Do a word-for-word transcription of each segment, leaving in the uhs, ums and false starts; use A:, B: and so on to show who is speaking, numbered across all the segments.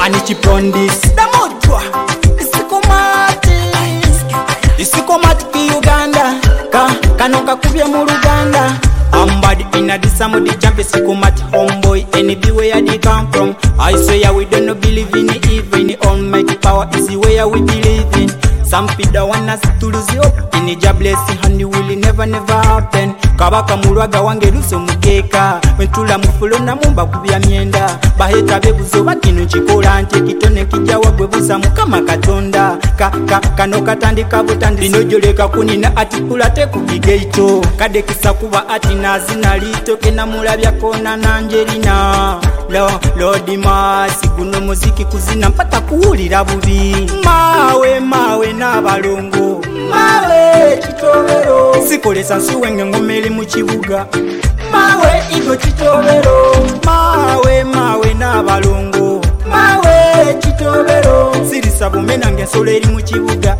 A: anichipondis damotwa isikomati isikomati ki Uganda ka kano kakubye mu Luganda. I'm bad in a disamo the jump isikomati homeboy anywhere they come from. I swear we don't believe in it, even almighty power is the way we believe in. Some people want us to lose hope in a job blessing and you will never never happen. Kabaka mulwaga wange luso mukeka wentula mufulo na mumba kubya myenda baheta bebuzo bakino chikola nte kitone kijawa gwebuza mukama katonda ka ka kano katandika butandi binojoleka kunina atikula te kubigeito kade kisakuba ati nazina lito kena mulabya kona nanjerina lo lodi masi guno muziki kuzina mpaka kuulira bubi mawe mawe n'abalongo mawe kitobero sikolesa nsuwenge ngomeli mu kibuga mawe igo kitobero mawe mawe n'abalongo mawe kitobero sirisa bumena ngensolo eri mu kibuga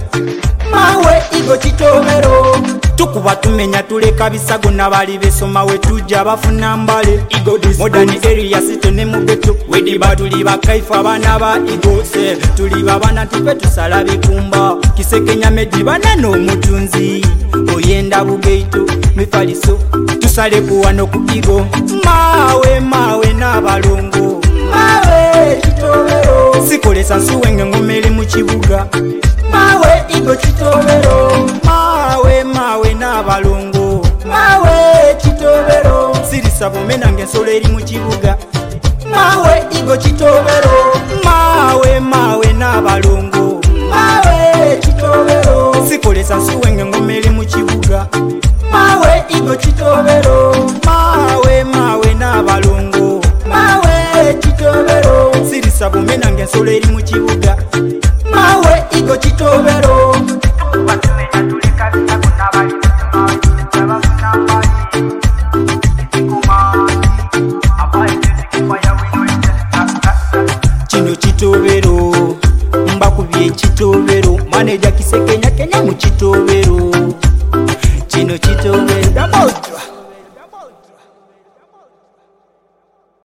A: mawe igo kitobero tukuba tumenya tuleka bisago n'abali besoma we tujja bafuna mbale igo this modern area sitone mu ghetto wedi batuli bakaifa abana ba igo se tuli babana tupe tusala bikumba kisekenya medi bana n'omutunzi oyenda bugeito mifaliso tusale kuwano ku igo mawe mawe n'abalongo mawe kitobero sikolesa nsuwenge ngomeli mu kibuga mawe igo kitobero mawe mawe n'abalongo mawe kitobero sirisa bumena ngensolo eri mu kibuga mawe igo kitobero mawe mawe n'abalongo mawe kitobero sikolesa nsuwenge ngomeli mu kibuga mawe igo kitobero mawe mawe n'abalongo mawe kitobero sirisa bumena ngensolo eri mu kibuga mawe igo kitobero kino kitobero mbakubye kitobero maneja kisekenya kenya mu kitobero